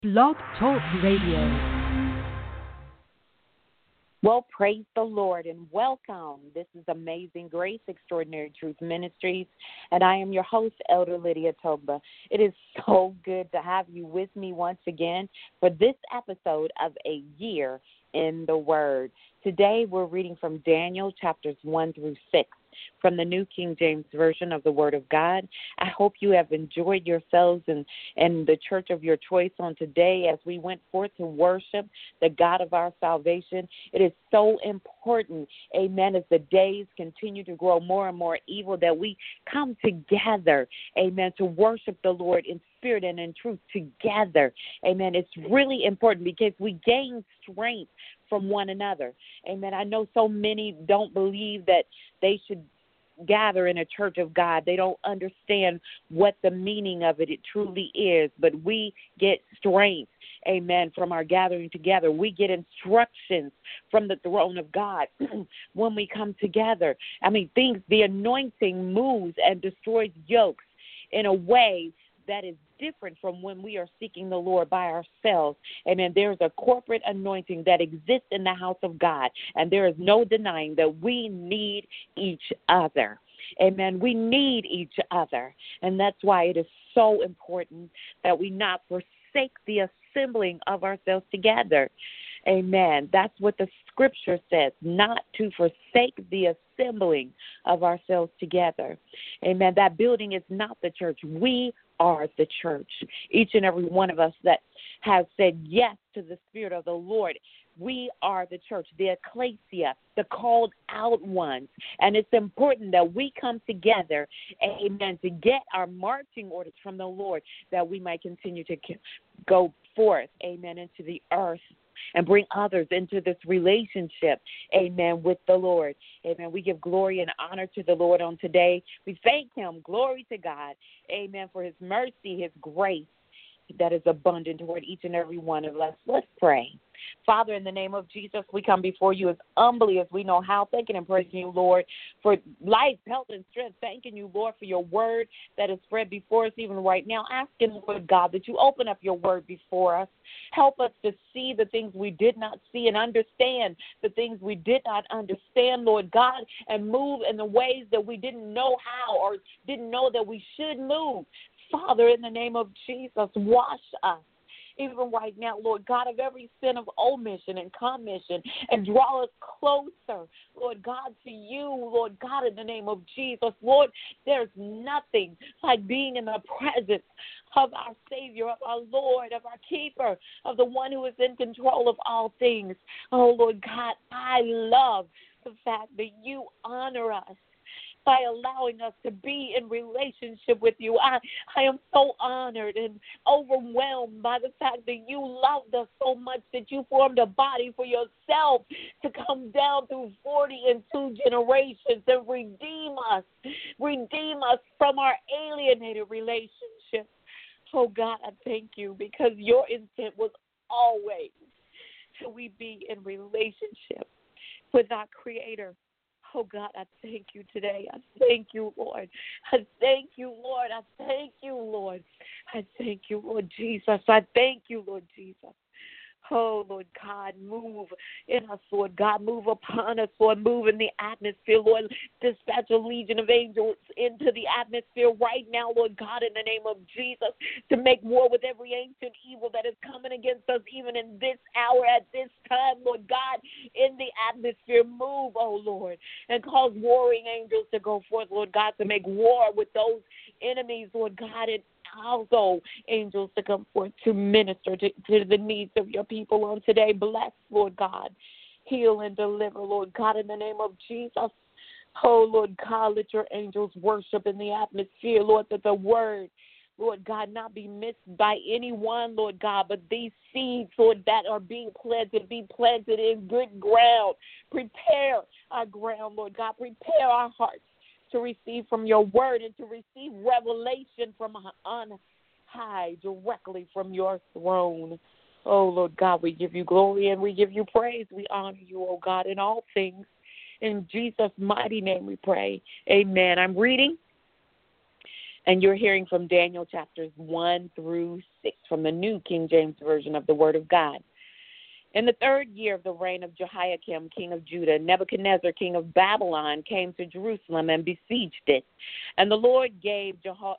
Blog Talk Radio. Well, praise the Lord and welcome. This is Amazing Grace, Extraordinary Truth Ministries, and I am your host, Elder Lydia Togba. It is so good to have you with me once again for this episode of A Year in the Word. Today we're reading from Daniel chapters 1 through 6 from the New King James Version of the Word of God. I hope you have enjoyed yourselves and the church of your choice on today as we went forth to worship the God of our salvation. It is so important, amen, as the days continue to grow more and more evil, that we come together, amen, to worship the Lord in spirit and in truth together. Amen. It's really important because we gain strength from one another. Amen. I know so many don't believe that they should gather in a church of God. They don't understand what the meaning of it truly is, but we get strength, amen, from our gathering together. We get instructions from the throne of God when we come together. I mean, the anointing moves and destroys yokes in a way that is different from when we are seeking the Lord by ourselves. Amen. There's a corporate anointing that exists in the house of God, and there is no denying that we need each other. Amen. We need each other, and that's why it is so important that we not forsake the assembling of ourselves together. Amen. That's what the scripture says, not to forsake the assembling of ourselves together. Amen. That building is not the church. We are the church. Each and every one of us that has said yes to the Spirit of the Lord, we are the church, the ecclesia, the called out ones. And it's important that we come together, amen, to get our marching orders from the Lord, that we might continue to go forth, amen, into the earth and bring others into this relationship, amen, with the Lord. Amen. We give glory and honor to the Lord on today. We thank him, glory to God, amen, for his mercy, his grace that is abundant toward each and every one of us. Let's pray. Father, in the name of Jesus, we come before you as humbly as we know how, thanking and praising you, Lord, for life, health, and strength. Thanking you, Lord, for your word that is spread before us even right now. Asking, Lord God, that you open up your word before us. Help us to see the things we did not see and understand the things we did not understand, Lord God, and move in the ways that we didn't know how or didn't know that we should move. Father, in the name of Jesus, wash us. Even right now, Lord God, of every sin of omission and commission, and draw us closer, Lord God, to you, Lord God, in the name of Jesus. Lord, there's nothing like being in the presence of our Savior, of our Lord, of our Keeper, of the one who is in control of all things. Oh, Lord God, I love the fact that you honor us by allowing us to be in relationship with you. I am so honored and overwhelmed by the fact that you loved us so much that you formed a body for yourself to come down through 42 generations and redeem us from our alienated relationships. Oh, God, I thank you because your intent was always to we be in relationship with our Creator. Oh, God, I thank you today. I thank you, Lord. I thank you, Lord. I thank you, Lord. I thank you, Lord Jesus. I thank you, Lord Jesus. Oh, Lord God, move in us, Lord God. Move upon us, Lord. Move in the atmosphere, Lord. Dispatch a legion of angels into the atmosphere right now, Lord God, in the name of Jesus, to make war with every ancient evil that is coming against us even in this hour, at this time, Lord God, in the atmosphere. Move, oh, Lord, and cause warring angels to go forth, Lord God, to make war with those enemies, Lord God, and also angels to come forth to minister to the needs of your people on today. Bless, Lord God. Heal and deliver, Lord God, in the name of Jesus. Oh, Lord God, let your angels worship in the atmosphere, Lord, that the word, Lord God, not be missed by anyone, Lord God, but these seeds, Lord, that are being planted, be planted in good ground. Prepare our ground, Lord God. Prepare our hearts to receive from your word and to receive revelation from on high, directly from your throne. Oh, Lord God, we give you glory and we give you praise. We honor you, oh God, in all things. In Jesus' mighty name we pray. Amen. I'm reading And you're hearing from Daniel chapters 1 through 6 from the New King James Version of the Word of God. In the 3rd year of the reign of Jehoiakim, king of Judah, Nebuchadnezzar, king of Babylon, came to Jerusalem and besieged it. And the Lord gave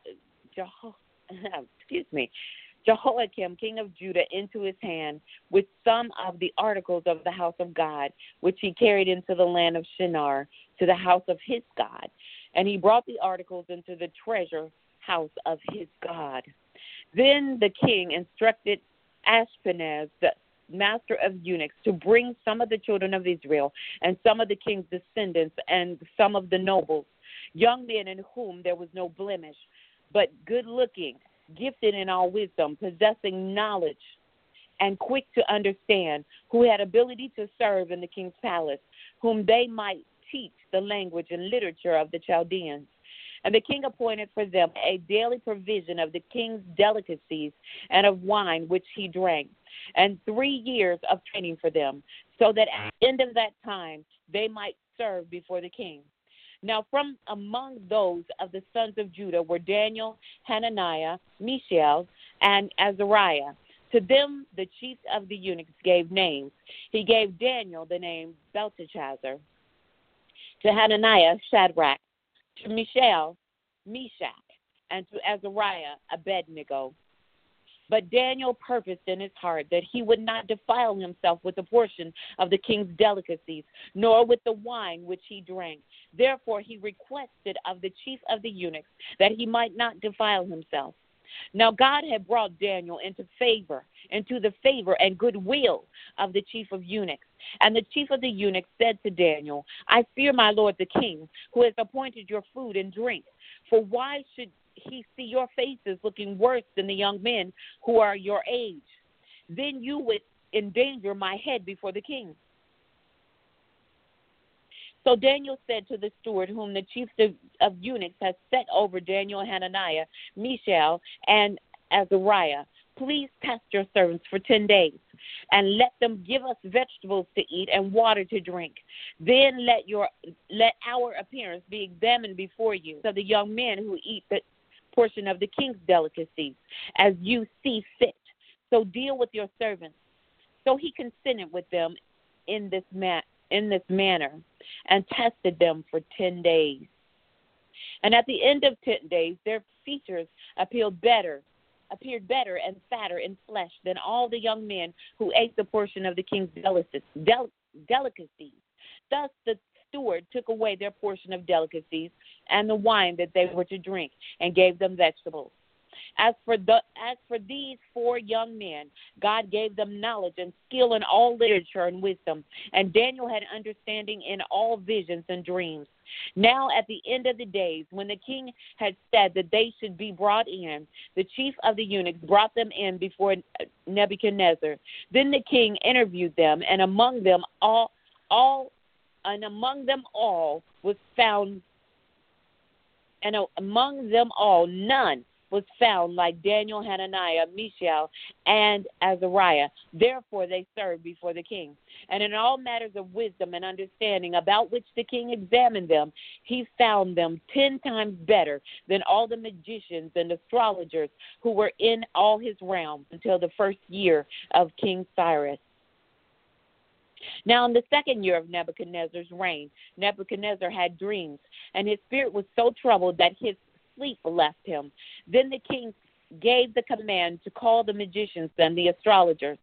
Jehoiakim, king of Judah, into his hand with some of the articles of the house of God, which he carried into the land of Shinar, to the house of his God. And he brought the articles into the treasure house of his God. Then the king instructed Ashpenaz, the master of eunuchs, to bring some of the children of Israel and some of the king's descendants and some of the nobles, young men in whom there was no blemish, but good-looking, gifted in all wisdom, possessing knowledge, and quick to understand, who had ability to serve in the king's palace, whom they might teach the language and literature of the Chaldeans. And the king appointed for them a daily provision of the king's delicacies and of wine which he drank, and 3 years of training for them, so that at the end of that time they might serve before the king. Now from among those of the sons of Judah were Daniel, Hananiah, Mishael, and Azariah. To them the chief of the eunuchs gave names. He gave Daniel the name Belteshazzar, to Hananiah Shadrach, to Mishael Meshach, and to Azariah Abednego. But Daniel purposed in his heart that he would not defile himself with a portion of the king's delicacies, nor with the wine which he drank. Therefore he requested of the chief of the eunuchs that he might not defile himself. Now God had brought Daniel into the favor and goodwill of the chief of eunuchs. And the chief of the eunuchs said to Daniel, I fear my lord the king, who has appointed your food and drink. For why should he see your faces looking worse than the young men who are your age? Then you would endanger my head before the king. So Daniel said to the steward, whom the chief of eunuchs has set over Daniel, Hananiah, Mishael, and Azariah, please test your servants for 10 days, and let them give us vegetables to eat and water to drink. Then let our appearance be examined before you, of the young men who eat the portion of the king's delicacies, as you see fit. So deal with your servants. So he consented with them in this manner, and tested them for 10 days. And at the end of 10 days, their features appeared better and fatter in flesh than all the young men who ate the portion of the king's delicacies. Thus the steward took away their portion of delicacies and the wine that they were to drink, and gave them vegetables. As for these 4 young men, God gave them knowledge and skill in all literature and wisdom, and Daniel had understanding in all visions and dreams. Now at the end of the days, when the king had said that they should be brought in, the chief of the eunuchs brought them in before Nebuchadnezzar. Then the king interviewed them, and among them all none was found like Daniel, Hananiah, Mishael, and Azariah. Therefore they served before the king. And in all matters of wisdom and understanding about which the king examined them, he found them 10 times better than all the magicians and astrologers who were in all his realms until the 1st year of King Cyrus. Now in the 2nd year of Nebuchadnezzar's reign, Nebuchadnezzar had dreams, and his spirit was so troubled that his sleep left him. Then the king gave the command to call the magicians and the astrologers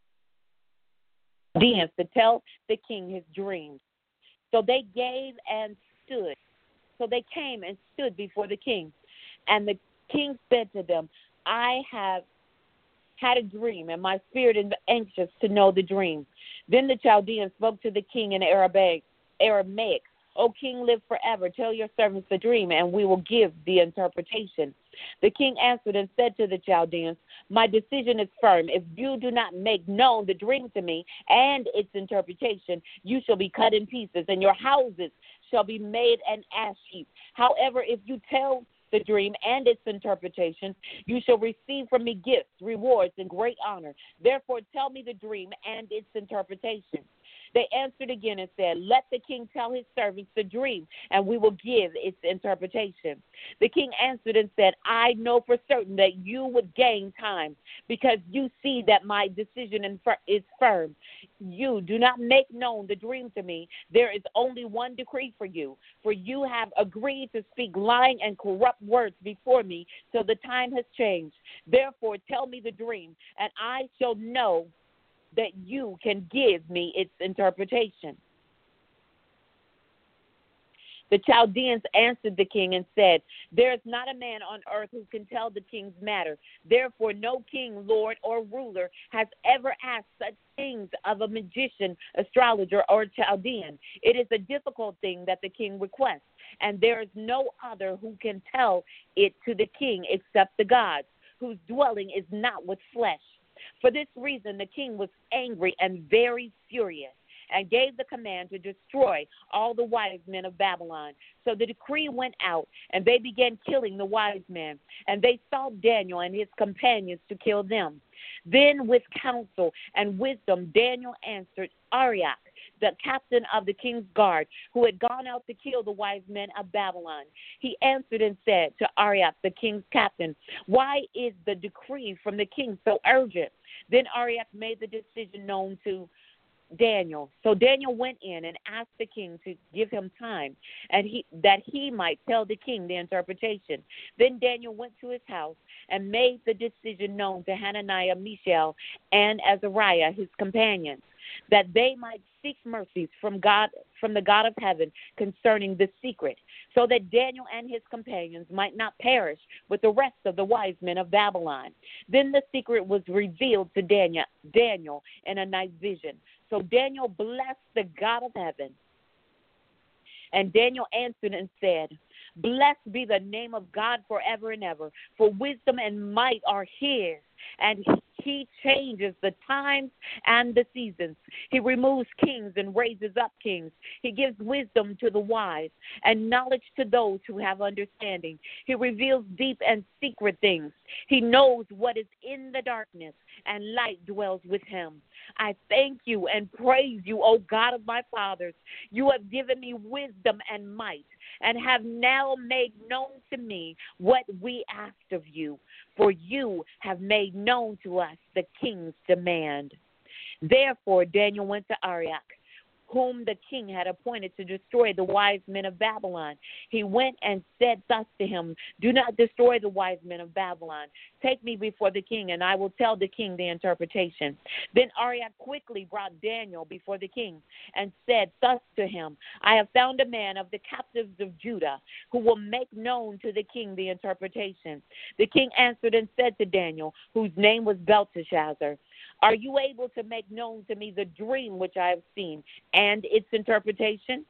to tell the king his dreams. So they came and stood before the king. And the king said to them, I have had a dream, and my spirit is anxious to know the dream. Then the Chaldeans spoke to the king in Aramaic, O king, live forever. Tell your servants the dream, and we will give the interpretation. The king answered and said to the Chaldeans, my decision is firm. If you do not make known the dream to me and its interpretation, you shall be cut in pieces, and your houses shall be made an ash heap. However, if you tell the dream and its interpretation, you shall receive from me gifts, rewards, and great honor. Therefore, tell me the dream and its interpretation. They answered again and said, let the king tell his servants the dream, and we will give its interpretation. The king answered and said, I know for certain that you would gain time, because you see that my decision is firm. You do not make known the dream to me. There is only one decree for you have agreed to speak lying and corrupt words before me till the time has changed. Therefore, tell me the dream, and I shall know that you can give me its interpretation. The Chaldeans answered the king and said, there is not a man on earth who can tell the king's matter. Therefore, no king, lord, or ruler has ever asked such things of a magician, astrologer, or Chaldean. It is a difficult thing that the king requests, and there is no other who can tell it to the king except the gods, whose dwelling is not with flesh. For this reason, the king was angry and very furious, and gave the command to destroy all the wise men of Babylon. So the decree went out, and they began killing the wise men. And they sought Daniel and his companions to kill them. Then with counsel and wisdom, Daniel answered Arioch, the captain of the king's guard, who had gone out to kill the wise men of Babylon. He answered and said to Arioch, the king's captain, why is the decree from the king so urgent? Then Arioch made the decision known to Daniel. So Daniel went in and asked the king to give him time, and that he might tell the king the interpretation. Then Daniel went to his house and made the decision known to Hananiah, Mishael, and Azariah, his companions, that they might seek mercies from the God of heaven concerning the secret, so that Daniel and his companions might not perish with the rest of the wise men of Babylon. Then the secret was revealed to Daniel in a night vision. So Daniel blessed the God of heaven. And Daniel answered and said, blessed be the name of God forever and ever, for wisdom and might are his, and he changes the times and the seasons. He removes kings and raises up kings. He gives wisdom to the wise and knowledge to those who have understanding. He reveals deep and secret things. He knows what is in the darkness, and light dwells with him. I thank you and praise you, O God of my fathers. You have given me wisdom and might, and have now made known to me what we asked of you. For you have made known to us the king's demand. Therefore Daniel went to Arioch, whom the king had appointed to destroy the wise men of Babylon. He went and said thus to him, do not destroy the wise men of Babylon. Take me before the king, and I will tell the king the interpretation. Then Arioch quickly brought Daniel before the king and said thus to him, I have found a man of the captives of Judah who will make known to the king the interpretation. The king answered and said to Daniel, whose name was Belteshazzar, are you able to make known to me the dream which I have seen and its interpretation?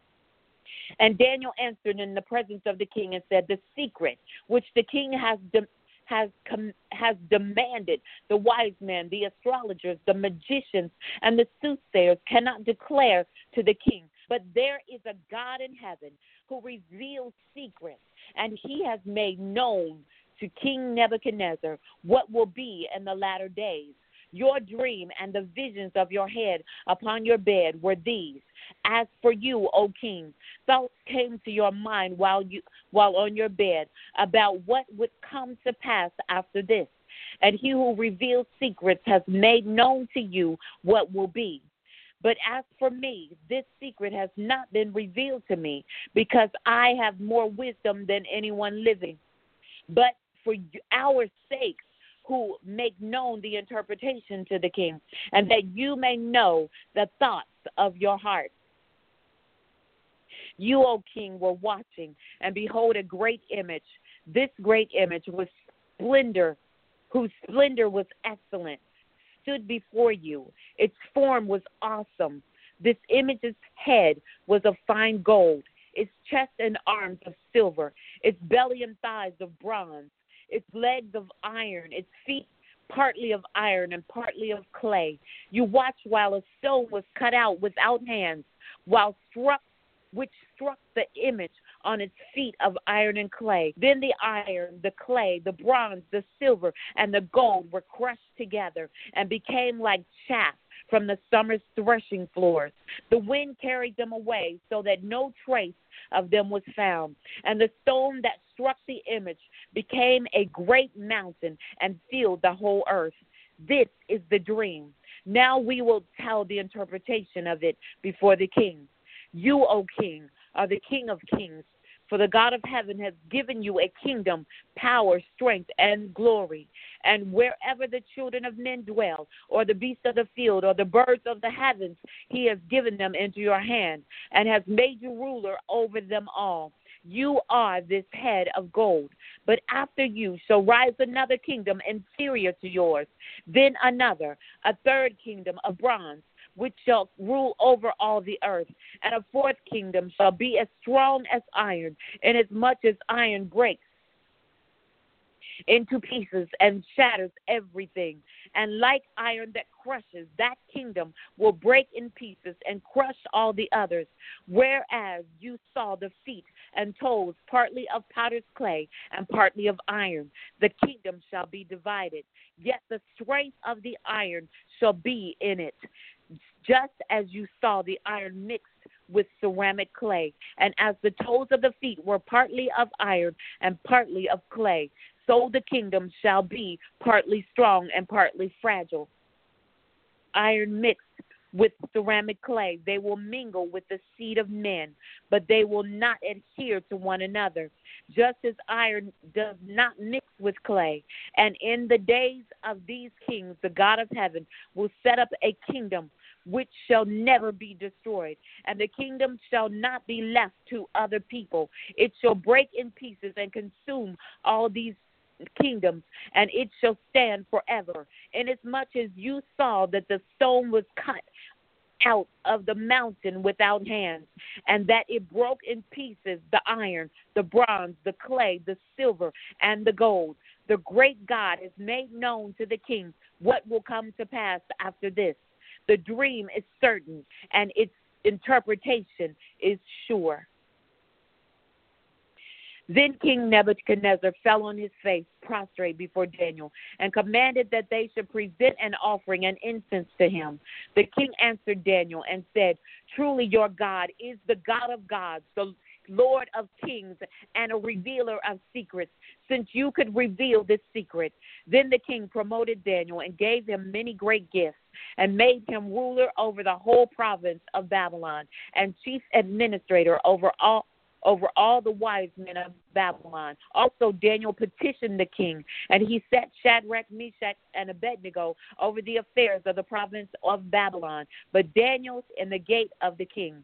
And Daniel answered in the presence of the king and said, the secret which the king has demanded, the wise men, the astrologers, the magicians, and the soothsayers cannot declare to the king. But there is a God in heaven who reveals secrets, and he has made known to King Nebuchadnezzar what will be in the latter days. Your dream and the visions of your head upon your bed were these. As for you, O king, thoughts came to your mind while on your bed about what would come to pass after this. And he who reveals secrets has made known to you what will be. But as for me, this secret has not been revealed to me, because I have more wisdom than anyone living. But for our sakes, who make known the interpretation to the king, and that you may know the thoughts of your heart. You, O king, were watching, and behold, a great image. This great image was splendor, whose splendor was excellent, stood before you. Its form was awesome. This image's head was of fine gold, its chest and arms of silver, its belly and thighs of bronze, its legs of iron, its feet partly of iron and partly of clay. You watched while a stone was cut out without hands, which struck the image on its feet of iron and clay. Then the iron, the clay, the bronze, the silver, and the gold were crushed together and became like chaff from the summer's threshing floors. The wind carried them away so that no trace of them was found. And the stone that struck the image became a great mountain and filled the whole earth. This is the dream. Now we will tell the interpretation of it before the king. You, O king, are the King of kings, for the God of heaven has given you a kingdom, power, strength, and glory. And wherever the children of men dwell, or the beasts of the field, or the birds of the heavens, he has given them into your hand, and has made you ruler over them all. You are this head of gold, but after you shall rise another kingdom inferior to yours, then another, a third kingdom of bronze, which shall rule over all the earth. And a fourth kingdom shall be as strong as iron, inasmuch as iron breaks into pieces and shatters everything. And like iron that crushes, that kingdom will break in pieces and crush all the others. Whereas you saw the feet and toes, partly of potter's clay and partly of iron, the kingdom shall be divided. Yet the strength of the iron shall be in it, just as you saw the iron mixed with ceramic clay, and as the toes of the feet were partly of iron and partly of clay, so the kingdom shall be partly strong and partly fragile. Iron mixed with ceramic clay, they will mingle with the seed of men, but they will not adhere to one another, just as iron does not mix with clay. And in the days of these kings, the God of heaven will set up a kingdom which shall never be destroyed, and the kingdom shall not be left to other people. It shall break in pieces and consume all these kingdoms, and it shall stand forever. Inasmuch as you saw that the stone was cut out of the mountain without hands, and that it broke in pieces the iron, the bronze, the clay, the silver, and the gold. The great God has made known to the king what will come to pass after this. The dream is certain, and its interpretation is sure. Then King Nebuchadnezzar fell on his face, prostrate before Daniel, and commanded that they should present an offering and incense to him. The king answered Daniel and said, Truly your God is the God of gods, the Lord of kings, and a revealer of secrets, since you could reveal this secret. Then the king promoted Daniel and gave him many great gifts, and made him ruler over the whole province of Babylon, and chief administrator over all the wise men of Babylon. Also Daniel petitioned the king, and he set Shadrach, Meshach, and Abednego over the affairs of the province of Babylon, but Daniel's in the gate of the king.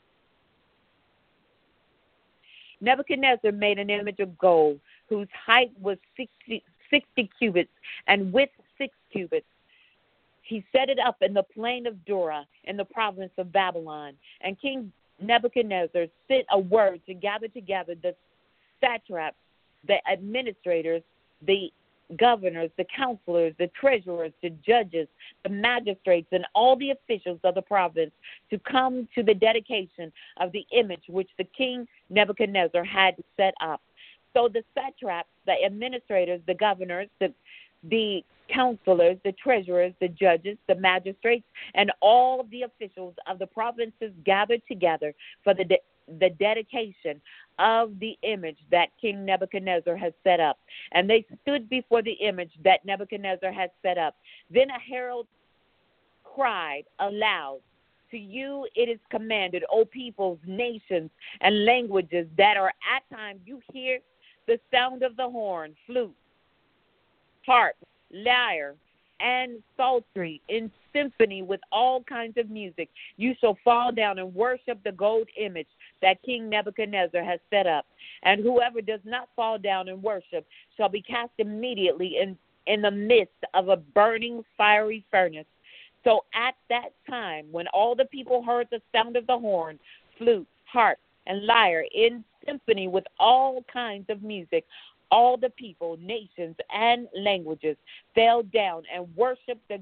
Nebuchadnezzar made an image of gold, whose height was 60 cubits, and width 6 cubits. He set it up in the plain of Dura in the province of Babylon. And King Nebuchadnezzar sent a word to gather together the satraps, the administrators, the governors, the counselors, the treasurers, the judges, the magistrates, and all the officials of the province to come to the dedication of the image which the king Nebuchadnezzar had set up. So the satraps, the administrators, the governors, the counselors, the treasurers, the judges, the magistrates, and all the officials of the provinces gathered together for the dedication of the image that King Nebuchadnezzar had set up. And they stood before the image that Nebuchadnezzar had set up. Then a herald cried aloud, To you it is commanded, O peoples, nations, and languages, that are at times you hear the sound of the horn, flute, harp, lyre, and psaltery in symphony with all kinds of music. You shall fall down and worship the gold image that King Nebuchadnezzar has set up. And whoever does not fall down and worship shall be cast immediately in the midst of a burning fiery furnace. So at that time, when all the people heard the sound of the horn, flute, harp, and lyre in symphony with all kinds of music, all the people, nations, and languages fell down and worshiped the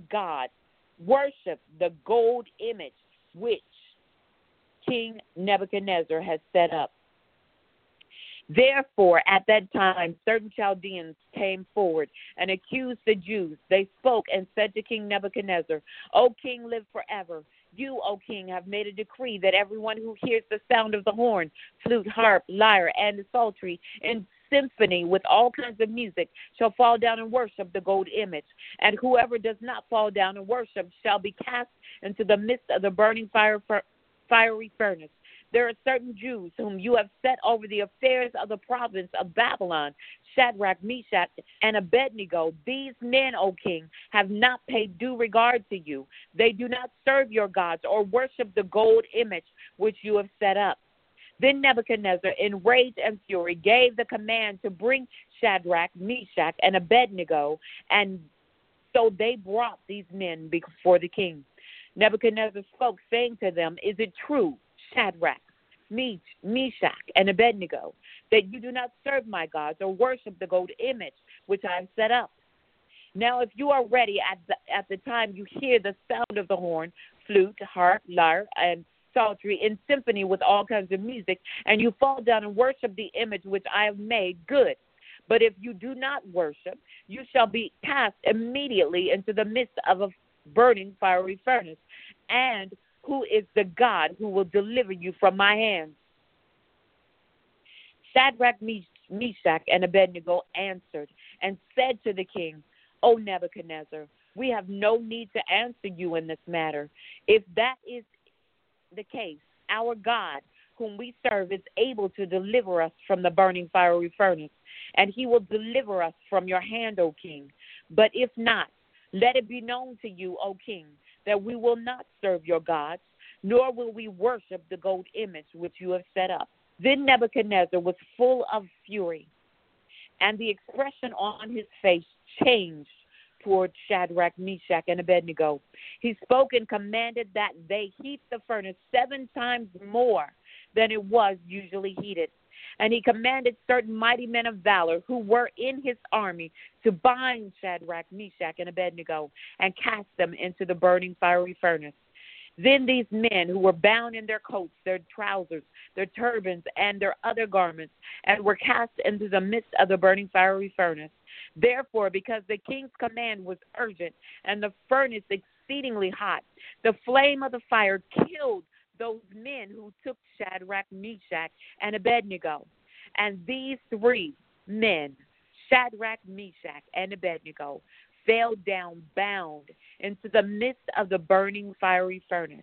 gold image which King Nebuchadnezzar had set up. Therefore, at that time, certain Chaldeans came forward and accused the Jews. They spoke and said to King Nebuchadnezzar, O king, live forever. You, O king, have made a decree that everyone who hears the sound of the horn, flute, harp, lyre, and the psaltery in symphony with all kinds of music shall fall down and worship the gold image. And whoever does not fall down and worship shall be cast into the midst of the burning fiery furnace. There are certain Jews whom you have set over the affairs of the province of Babylon, Shadrach, Meshach, and Abednego. These men, O king, have not paid due regard to you. They do not serve your gods or worship the gold image which you have set up. Then Nebuchadnezzar, in rage and fury, gave the command to bring Shadrach, Meshach, and Abednego, and so they brought these men before the king. Nebuchadnezzar spoke, saying to them, Is it true, Shadrach, Meshach, and Abednego, that you do not serve my gods or worship the gold image which I have set up? Now, if you are ready at the time you hear the sound of the horn, flute, harp, lyre, and psaltery in symphony with all kinds of music, and you fall down and worship the image which I have made, good. But if you do not worship, you shall be cast immediately into the midst of a burning fiery furnace. And who is the God who will deliver you from my hands? Shadrach, Meshach, and Abednego answered and said to the king, O Nebuchadnezzar, we have no need to answer you in this matter. If that is the case, our God, whom we serve, is able to deliver us from the burning fiery furnace, and he will deliver us from your hand, O king. But if not, let it be known to you, O king, that we will not serve your gods, nor will we worship the gold image which you have set up. Then Nebuchadnezzar was full of fury, and the expression on his face changed toward Shadrach, Meshach, and Abednego. He spoke and commanded that they heat the furnace 7 times more than it was usually heated. And he commanded certain mighty men of valor who were in his army to bind Shadrach, Meshach, and Abednego and cast them into the burning fiery furnace. Then these men who were bound in their coats, their trousers, their turbans, and their other garments, and were cast into the midst of the burning fiery furnace. Therefore, because the king's command was urgent and the furnace exceedingly hot, the flame of the fire killed those men who took Shadrach, Meshach, and Abednego. And these 3 men, Shadrach, Meshach, and Abednego, fell down bound into the midst of the burning fiery furnace.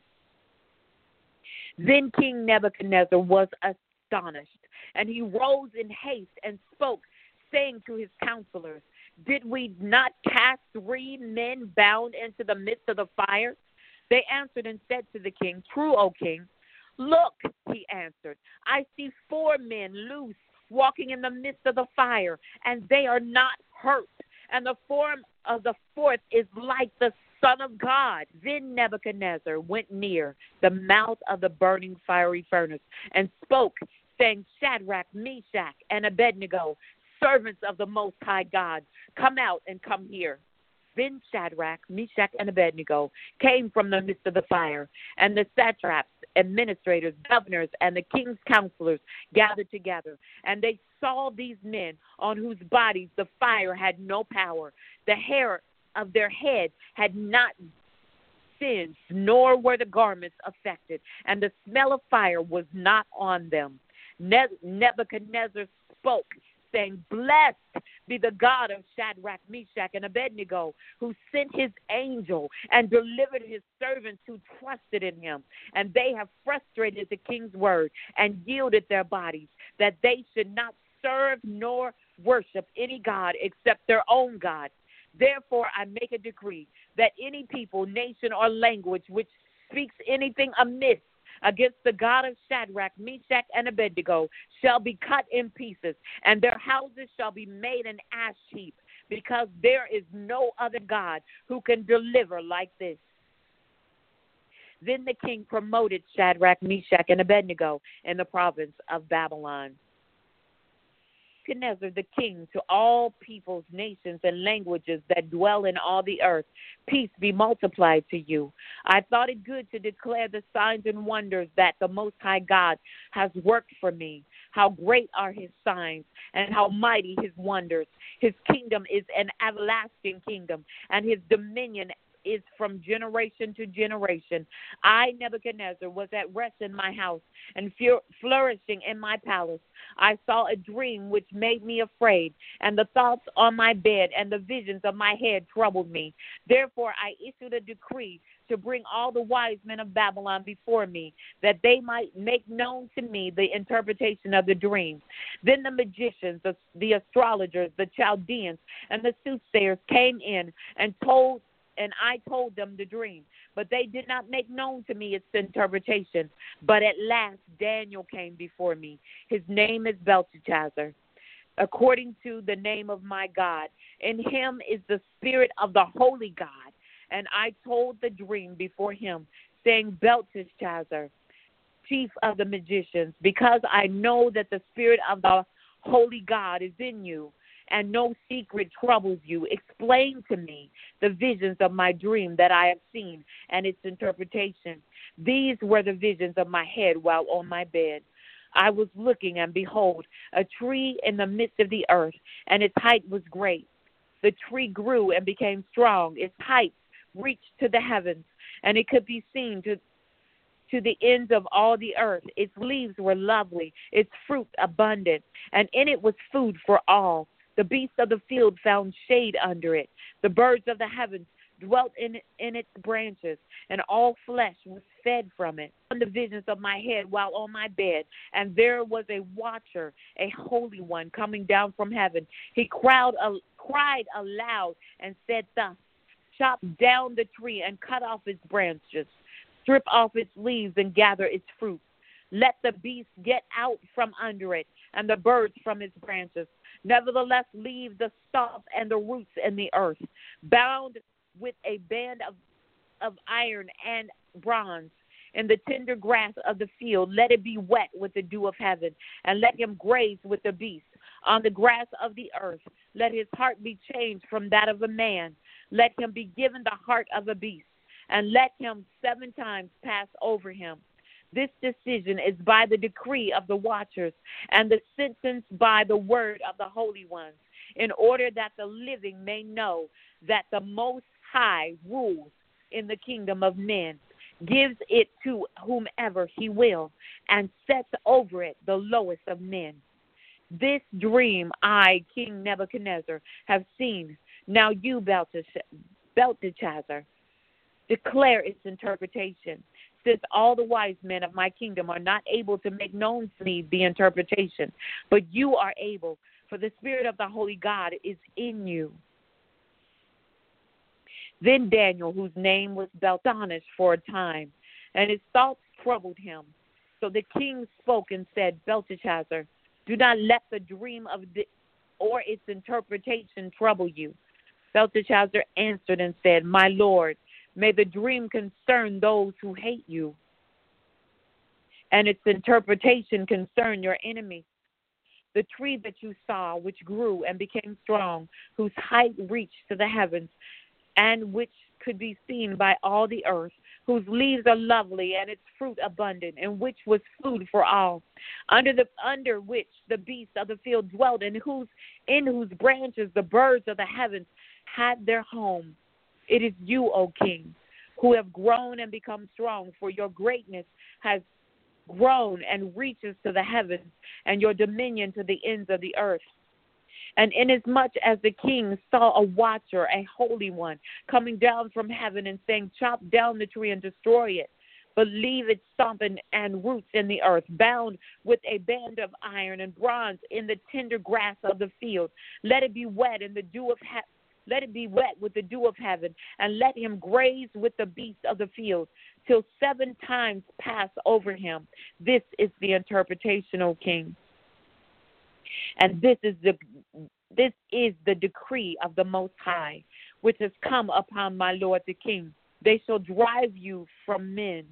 Then King Nebuchadnezzar was astonished, and he rose in haste and spoke, saying to his counselors, Did we not cast 3 men bound into the midst of the fire? They answered and said to the king, True, O king. Look, he answered, I see 4 men loose, walking in the midst of the fire, and they are not hurt. And the form of the 4th is like the Son of God. Then Nebuchadnezzar went near the mouth of the burning fiery furnace and spoke, saying, Shadrach, Meshach, and Abednego, servants of the Most High God, come out and come here. Then Shadrach, Meshach, and Abednego came from the midst of the fire, and the satraps, administrators, governors, and the king's counselors gathered together. And they saw these men on whose bodies the fire had no power. The hair of their head had not singed, nor were the garments affected, and the smell of fire was not on them. Nebuchadnezzar spoke, saying, Blessed be the God of Shadrach, Meshach, and Abednego, who sent his angel and delivered his servants who trusted in him. And they have frustrated the king's word and yielded their bodies, that they should not serve nor worship any god except their own God. Therefore I make a decree that any people, nation, or language which speaks anything amiss against the God of Shadrach, Meshach, and Abednego shall be cut in pieces, and their houses shall be made an ash heap, because there is no other God who can deliver like this. Then the king promoted Shadrach, Meshach, and Abednego in the province of Babylon. Nebuchadnezzar the king, to all peoples, nations, and languages that dwell in all the earth, peace be multiplied to you. I thought it good to declare the signs and wonders that the Most High God has worked for me. How great are his signs and how mighty his wonders. His kingdom is an everlasting kingdom, and his dominion is from generation to generation. I, Nebuchadnezzar, was at rest in my house and flourishing in my palace. I saw a dream which made me afraid, and the thoughts on my bed and the visions of my head troubled me. Therefore I issued a decree to bring all the wise men of Babylon before me, that they might make known to me the interpretation of the dream. Then the magicians, the astrologers, the Chaldeans, and the soothsayers came in and I told them the dream, but they did not make known to me its interpretation. But at last Daniel came before me. His name is Belteshazzar, according to the name of my God. In him is the spirit of the holy God. And I told the dream before him, saying, Belteshazzar, chief of the magicians, because I know that the spirit of the holy God is in you, and no secret troubles you. Explain to me the visions of my dream that I have seen and its interpretation. These were the visions of my head while on my bed. I was looking, and behold, a tree in the midst of the earth, and its height was great. The tree grew and became strong. Its height reached to the heavens, and it could be seen to the ends of all the earth. Its leaves were lovely, its fruit abundant, and in it was food for all. The beasts of the field found shade under it. The birds of the heavens dwelt in its branches, and all flesh was fed from it. On the visions of my head while on my bed, and there was a watcher, a holy one, coming down from heaven. He cried aloud and said thus, chop down the tree and cut off its branches, strip off its leaves and gather its fruit. Let the beasts get out from under it, and the birds from its branches. Nevertheless, leave the stalk and the roots in the earth, bound with a band of iron and bronze. In the tender grass of the field, let it be wet with the dew of heaven, and let him graze with the beasts. On the grass of the earth, let his heart be changed from that of a man. Let him be given the heart of a beast, and let him 7 times pass over him. This decision is by the decree of the watchers, and the sentence by the word of the holy ones, in order that the living may know that the Most High rules in the kingdom of men, gives it to whomever he will, and sets over it the lowest of men. This dream I, King Nebuchadnezzar, have seen. Now you, Belteshazzar, declare its interpretation, since all the wise men of my kingdom are not able to make known to me the interpretation, but you are able, for the spirit of the holy God is in you. Then Daniel, whose name was Belteshazzar, for a time, and his thoughts troubled him. So the king spoke and said, Belteshazzar, do not let the dream or its interpretation trouble you. Belteshazzar answered and said, my lord, may the dream concern those who hate you, and its interpretation concern your enemies. The tree that you saw, which grew and became strong, whose height reached to the heavens, and which could be seen by all the earth, whose leaves are lovely and its fruit abundant, and which was food for all, under which the beasts of the field dwelt, and in whose branches the birds of the heavens had their home. It is you, O king, who have grown and become strong, for your greatness has grown and reaches to the heavens, and your dominion to the ends of the earth. And inasmuch as the king saw a watcher, a holy one, coming down from heaven and saying, chop down the tree and destroy it, but leave its stump and roots in the earth, bound with a band of iron and bronze in the tender grass of the field. Let it be wet in the dew of heaven. Let it be wet with the dew of heaven, and let him graze with the beasts of the field, till 7 times pass over him. This is the interpretation, O king. And this is the decree of the Most High, which has come upon my lord the king. They shall drive you from men.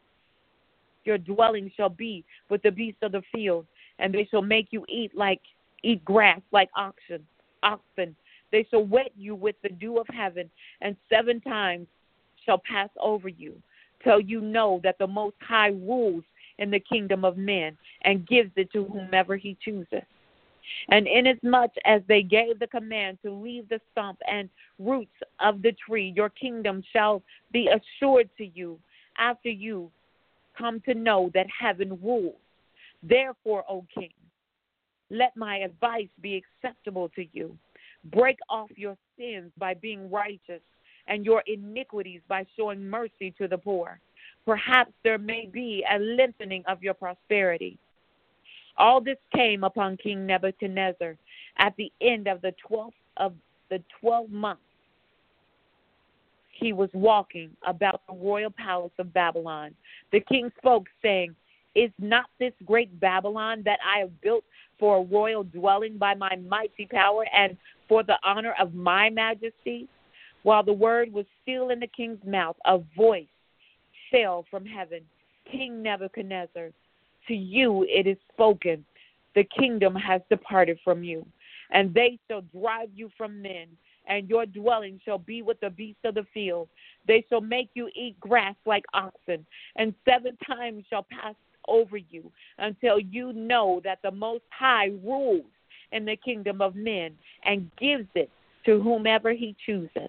Your dwelling shall be with the beasts of the field, and they shall make you eat like eat grass like oxen. They shall wet you with the dew of heaven, and 7 times shall pass over you, till you know that the Most High rules in the kingdom of men and gives it to whomever he chooses. And inasmuch as they gave the command to leave the stump and roots of the tree, your kingdom shall be assured to you after you come to know that heaven rules. Therefore, O king, let my advice be acceptable to you. Break off your sins by being righteous, and your iniquities by showing mercy to the poor. Perhaps there may be a lengthening of your prosperity. All this came upon King Nebuchadnezzar at the end of the 12th month. He was walking about the royal palace of Babylon. The king spoke, saying, Is not this great Babylon that I have built for a royal dwelling by my mighty power and for the honor of my majesty? While the word was still in the king's mouth, a voice fell from heaven. King Nebuchadnezzar, to you it is spoken, the kingdom has departed from you, and they shall drive you from men, and your dwelling shall be with the beasts of the field. They shall make you eat grass like oxen, and 7 times shall pass over you, until you know that the Most High rules in the kingdom of men and gives it to whomever he chooses.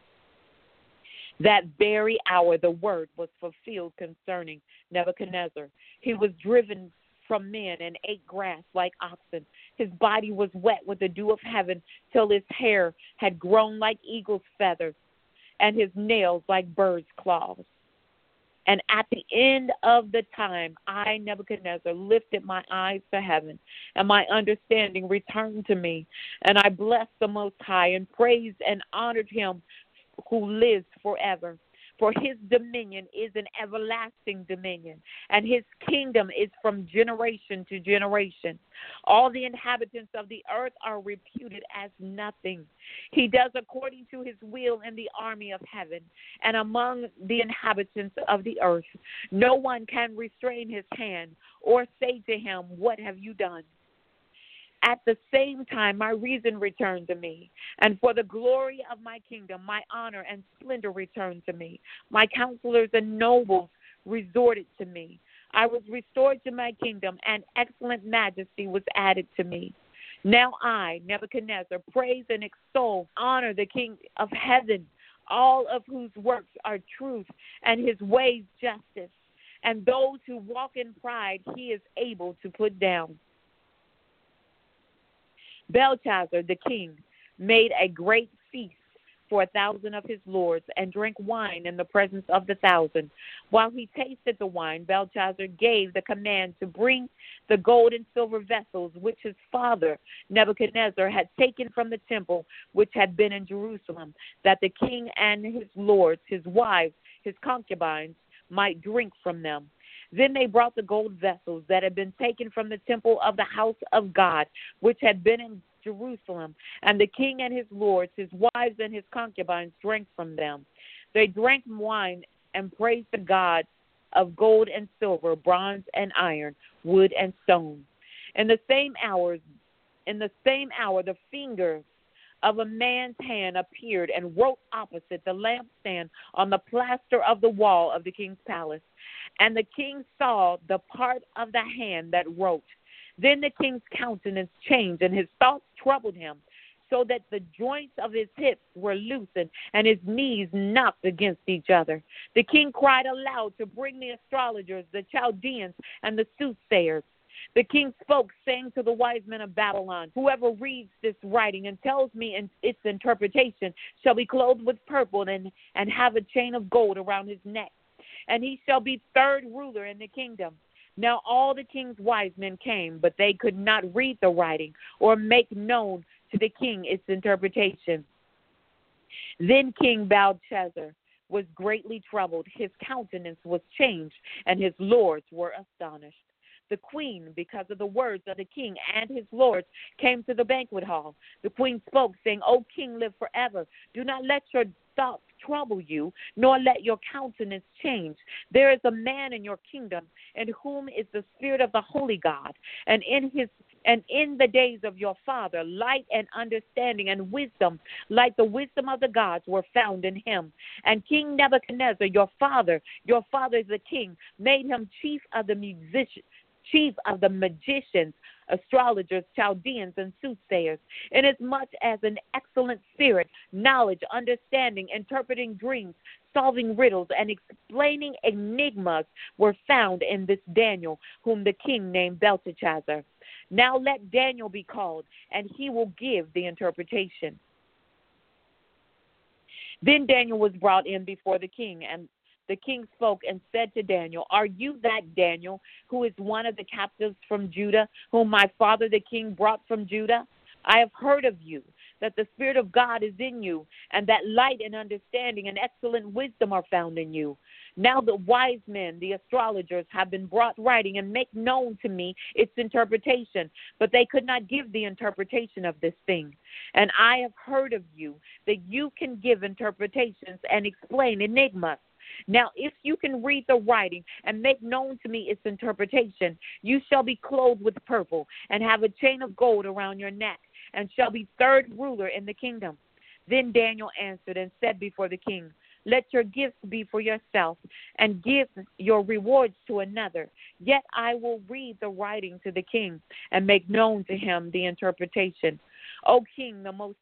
That very hour the word was fulfilled concerning Nebuchadnezzar. He was driven from men and ate grass like oxen. His body was wet with the dew of heaven till his hair had grown like eagle's feathers and his nails like bird's claws. And at the end of the time, I, Nebuchadnezzar, lifted my eyes to heaven, and my understanding returned to me. And I blessed the Most High and praised and honored him who lives forever. For his dominion is an everlasting dominion, and his kingdom is from generation to generation. All the inhabitants of the earth are reputed as nothing. He does according to his will in the army of heaven and among the inhabitants of the earth. No one can restrain his hand or say to him, What have you done? At the same time, my reason returned to me, and for the glory of my kingdom, my honor and splendor returned to me. My counselors and nobles resorted to me. I was restored to my kingdom, and excellent majesty was added to me. Now I, Nebuchadnezzar, praise and extol, honor the King of heaven, all of whose works are truth, and his ways justice. And those who walk in pride he is able to put down. Belshazzar, the king, made a great feast for 1,000 of his lords and drank wine in the presence of the 1,000. While he tasted the wine, Belshazzar gave the command to bring the gold and silver vessels which his father Nebuchadnezzar had taken from the temple which had been in Jerusalem, that the king and his lords, his wives, his concubines, might drink from them. Then they brought the gold vessels that had been taken from the temple of the house of God, which had been in Jerusalem, and the king and his lords, his wives and his concubines drank from them. They drank wine and praised the God of gold and silver, bronze and iron, wood and stone. In the same hour, the finger of a man's hand appeared and wrote opposite the lampstand on the plaster of the wall of the king's palace. And the king saw the part of the hand that wrote. Then the king's countenance changed, and his thoughts troubled him, so that the joints of his hips were loosened, and his knees knocked against each other. The king cried aloud to bring the astrologers, the Chaldeans, and the soothsayers. The king spoke, saying to the wise men of Babylon, Whoever reads this writing and tells me its interpretation shall be clothed with purple and have a chain of gold around his neck, and he shall be third ruler in the kingdom. Now all the king's wise men came, but they could not read the writing or make known to the king its interpretation. Then King Belshazzar was greatly troubled. His countenance was changed, and his lords were astonished. The queen, because of the words of the king and his lords, came to the banquet hall. The queen spoke, saying, O king, live forever. Do not let your thoughts trouble you, nor let your countenance change. There is a man in your kingdom in whom is the spirit of the holy God, and in the days of your father, light and understanding and wisdom, like the wisdom of the gods, were found in him. And King Nebuchadnezzar, your father is the king, made him chief of the magicians, astrologers, Chaldeans, and soothsayers, inasmuch as an excellent spirit, knowledge, understanding, interpreting dreams, solving riddles, and explaining enigmas were found in this Daniel, whom the king named Belteshazzar. Now let Daniel be called, and he will give the interpretation. Then Daniel was brought in before the king, and the king spoke and said to Daniel, Are you that Daniel, who is one of the captives from Judah, whom my father the king brought from Judah? I have heard of you, that the Spirit of God is in you, and that light and understanding and excellent wisdom are found in you. Now the wise men, the astrologers, have been brought writing and make known to me its interpretation, but they could not give the interpretation of this thing. And I have heard of you, that you can give interpretations and explain enigmas. Now, if you can read the writing and make known to me its interpretation, you shall be clothed with purple and have a chain of gold around your neck, and shall be third ruler in the kingdom. Then Daniel answered and said before the king, Let your gifts be for yourself, and give your rewards to another. Yet I will read the writing to the king and make known to him the interpretation. O King, the Most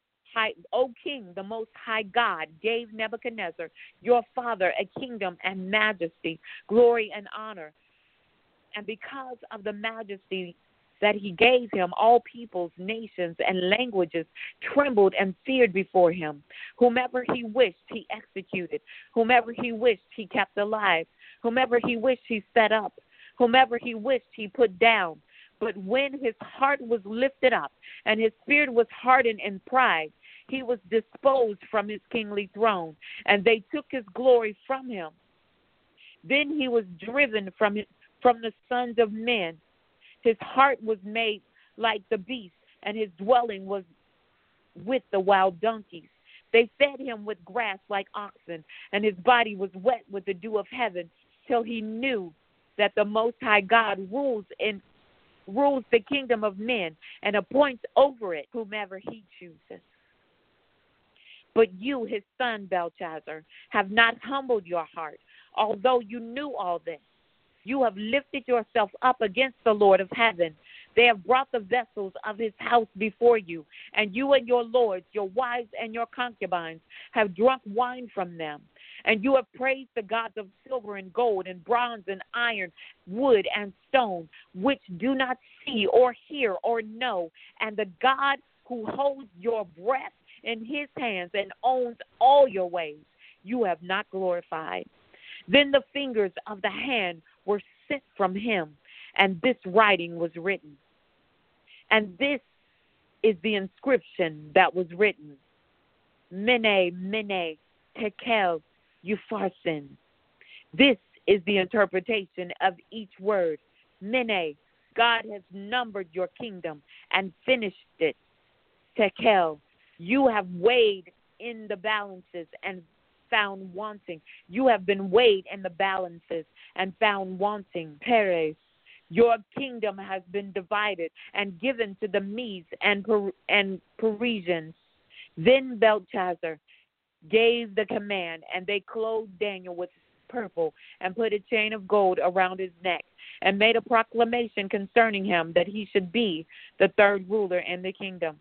High God gave Nebuchadnezzar, your father, a kingdom and majesty, glory and honor. And because of the majesty that he gave him, all peoples, nations, and languages trembled and feared before him. Whomever he wished, he executed. Whomever he wished, he kept alive. Whomever he wished, he set up. Whomever he wished, he put down. But when his heart was lifted up and his spirit was hardened in pride, he was disposed from his kingly throne, and they took his glory from him. Then he was driven from the sons of men. His heart was made like the beast, and his dwelling was with the wild donkeys. They fed him with grass like oxen, and his body was wet with the dew of heaven, till he knew that the Most High God rules the kingdom of men and appoints over it whomever he chooses. But you, his son Belshazzar, have not humbled your heart, although you knew all this. You have lifted yourself up against the Lord of heaven. They have brought the vessels of his house before you, and you and your lords, your wives and your concubines, have drunk wine from them. And you have praised the gods of silver and gold and bronze and iron, wood and stone, which do not see or hear or know, and the God who holds your breath in his hands and owns all your ways, you have not glorified. Then the fingers of the hand were sent from him, and this writing was written. And this is the inscription that was written: Mene, Mene, Tekel, Upharsin. This is the interpretation of each word. Mene, God has numbered your kingdom and finished it. Tekel, you have weighed in the balances and found wanting. You have been weighed in the balances and found wanting. Peres, your kingdom has been divided and given to the Medes and Persians. Then Belshazzar gave the command, and they clothed Daniel with purple and put a chain of gold around his neck and made a proclamation concerning him that he should be the third ruler in the kingdom.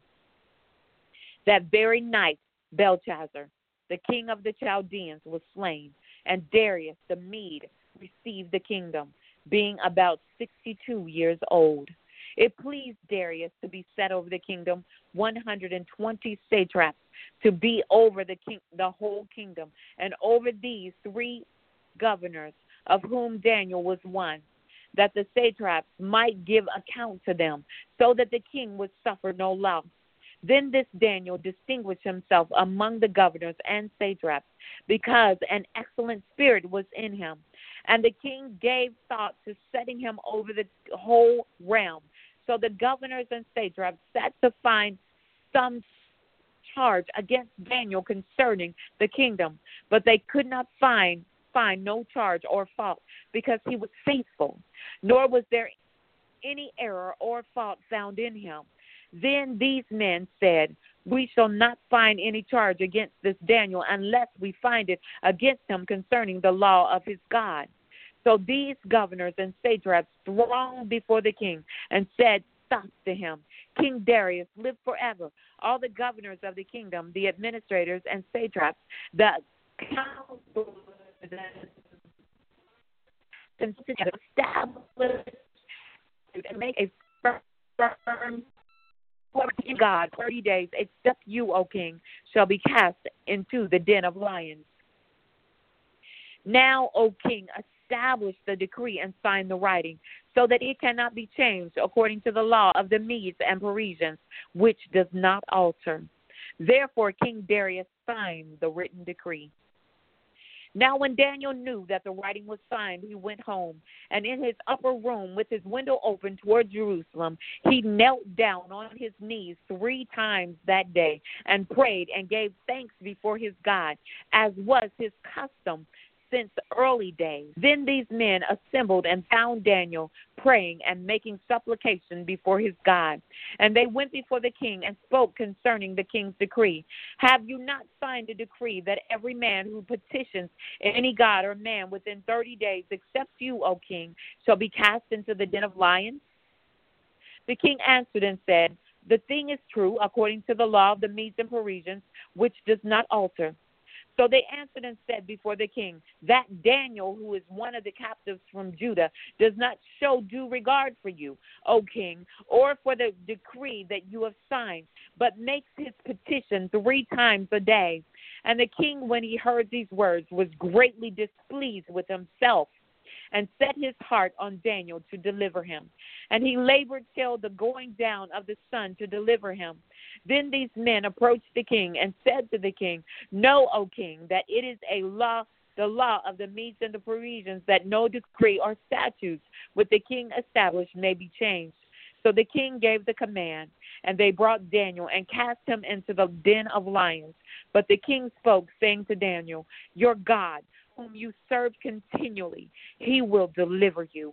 That very night, Belshazzar, the king of the Chaldeans, was slain, and Darius the Mede received the kingdom, being about 62 years old. It pleased Darius to be set over the kingdom 120 satraps to be over the whole kingdom, and over these 3 governors, of whom Daniel was one, that the satraps might give account to them, so that the king would suffer no loss. Then this Daniel distinguished himself among the governors and satraps, because an excellent spirit was in him. And the king gave thought to setting him over the whole realm. So the governors and satraps sat to find some charge against Daniel concerning the kingdom, but they could not find no charge or fault, because he was faithful, nor was there any error or fault found in him. Then these men said, we shall not find any charge against this Daniel unless we find it against him concerning the law of his God. So these governors and satraps thronged before the king and said thus to him, King Darius, live forever. All the governors of the kingdom, the administrators and satraps, the counselors, establish and make a firm in God 30 days, except you, O king, shall be cast into the den of lions. Now, O king, establish the decree and sign the writing, so that it cannot be changed according to the law of the Medes and Persians, which does not alter. Therefore, King Darius signed the written decree. Now when Daniel knew that the writing was signed, he went home, and in his upper room, with his window open toward Jerusalem, he knelt down on his knees 3 times that day and prayed and gave thanks before his God, as was his custom since early days. Then these men assembled and found Daniel praying and making supplication before his God. And they went before the king and spoke concerning the king's decree. Have you not signed a decree that every man who petitions any god or man within 30 days, except you, O king, shall be cast into the den of lions? The king answered and said, the thing is true according to the law of the Medes and Persians, which does not alter. So they answered and said before the king, that Daniel, who is one of the captives from Judah, does not show due regard for you, O king, or for the decree that you have signed, but makes his petition 3 times a day. And the king, when he heard these words, was greatly displeased with himself, and set his heart on Daniel to deliver him. And he labored till the going down of the sun to deliver him. Then these men approached the king and said to the king, know, O king, that it is a law, the law of the Medes and the Persians, that no decree or statutes which the king established may be changed. So the king gave the command, and they brought Daniel and cast him into the den of lions. But the king spoke, saying to Daniel, your God, whom you serve continually, he will deliver you.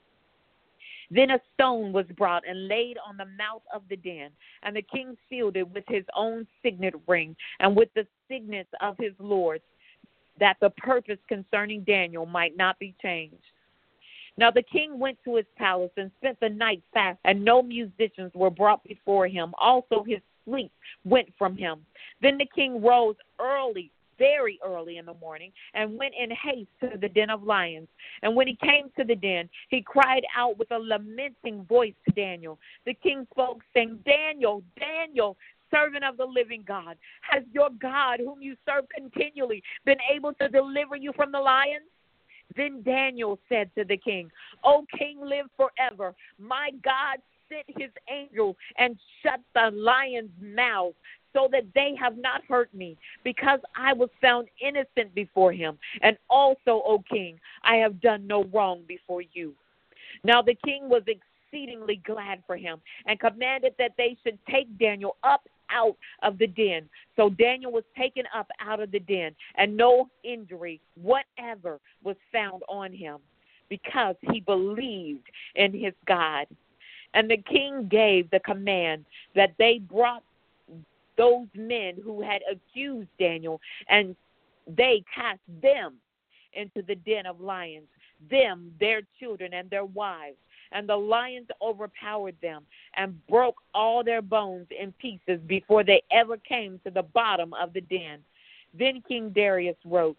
Then a stone was brought and laid on the mouth of the den, and the king sealed it with his own signet ring and with the signets of his lords, that the purpose concerning Daniel might not be changed. Now the king went to his palace and spent the night fast, and no musicians were brought before him. Also his sleep went from him. Then the king rose early, very early in the morning, and went in haste to the den of lions. And when he came to the den, he cried out with a lamenting voice to Daniel. The king spoke, saying, Daniel, Daniel, servant of the living God, has your God, whom you serve continually, been able to deliver you from the lions? Then Daniel said to the king, O king, live forever. My God sent his angel and shut the lions' mouths, so that they have not hurt me, because I was found innocent before him. And also, O king, I have done no wrong before you. Now the king was exceedingly glad for him, and commanded that they should take Daniel up out of the den. So Daniel was taken up out of the den, and no injury whatever was found on him, because he believed in his God. And the king gave the command that they brought those men who had accused Daniel, and they cast them into the den of lions, them, their children, and their wives. And the lions overpowered them and broke all their bones in pieces before they ever came to the bottom of the den. Then King Darius wrote,